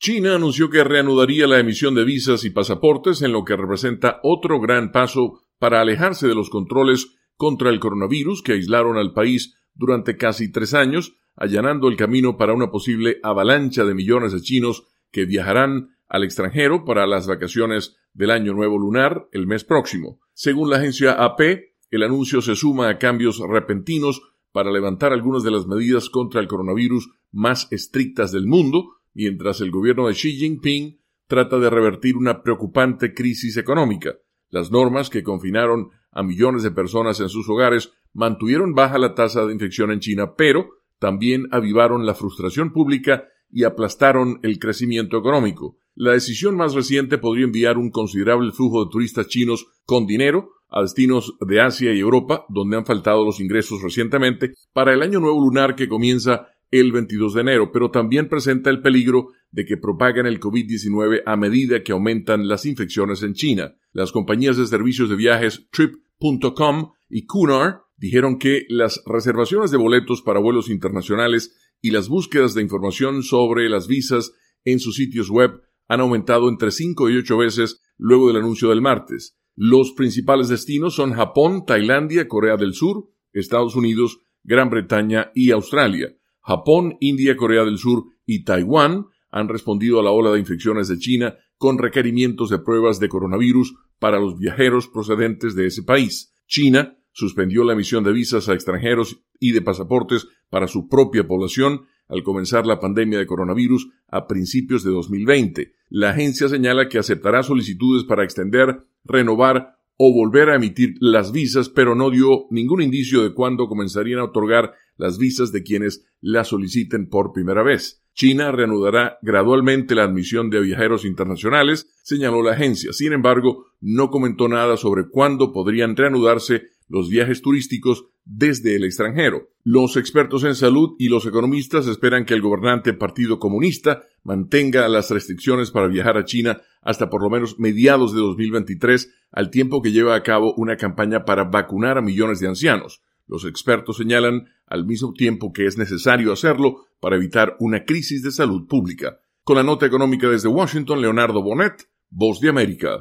China anunció que reanudaría la emisión de visas y pasaportes, en lo que representa otro gran paso para alejarse de los controles contra el coronavirus que aislaron al país durante casi 3 años, allanando el camino para una posible avalancha de millones de chinos que viajarán al extranjero para las vacaciones del Año Nuevo Lunar el mes próximo. Según la agencia AP, el anuncio se suma a cambios repentinos para levantar algunas de las medidas contra el coronavirus más estrictas del mundo, mientras el gobierno de Xi Jinping trata de revertir una preocupante crisis económica. Las normas que confinaron a millones de personas en sus hogares mantuvieron baja la tasa de infección en China, pero también avivaron la frustración pública y aplastaron el crecimiento económico. La decisión más reciente podría enviar un considerable flujo de turistas chinos con dinero a destinos de Asia y Europa, donde han faltado los ingresos recientemente, para el Año Nuevo Lunar que comienza el 22 de enero, pero también presenta el peligro de que propaguen el COVID-19 a medida que aumentan las infecciones en China. Las compañías de servicios de viajes Trip.com y Qunar dijeron que las reservaciones de boletos para vuelos internacionales y las búsquedas de información sobre las visas en sus sitios web han aumentado entre 5 y 8 veces luego del anuncio del martes. Los principales destinos son Japón, Tailandia, Corea del Sur, Estados Unidos, Gran Bretaña y Australia. Japón, India, Corea del Sur y Taiwán han respondido a la ola de infecciones de China con requerimientos de pruebas de coronavirus para los viajeros procedentes de ese país. China suspendió la emisión de visas a extranjeros y de pasaportes para su propia población al comenzar la pandemia de coronavirus a principios de 2020. La agencia señala que aceptará solicitudes para extender, renovar o volver a emitir las visas, pero no dio ningún indicio de cuándo comenzarían a otorgar las visas de quienes las soliciten por primera vez. China reanudará gradualmente la admisión de viajeros internacionales, señaló la agencia. Sin embargo, no comentó nada sobre cuándo podrían reanudarse los viajes turísticos desde el extranjero. Los expertos en salud y los economistas esperan que el gobernante Partido Comunista mantenga las restricciones para viajar a China hasta por lo menos mediados de 2023, al tiempo que lleva a cabo una campaña para vacunar a millones de ancianos. Los expertos señalan al mismo tiempo que es necesario hacerlo para evitar una crisis de salud pública. Con la nota económica desde Washington, Leonardo Bonet, Voz de América.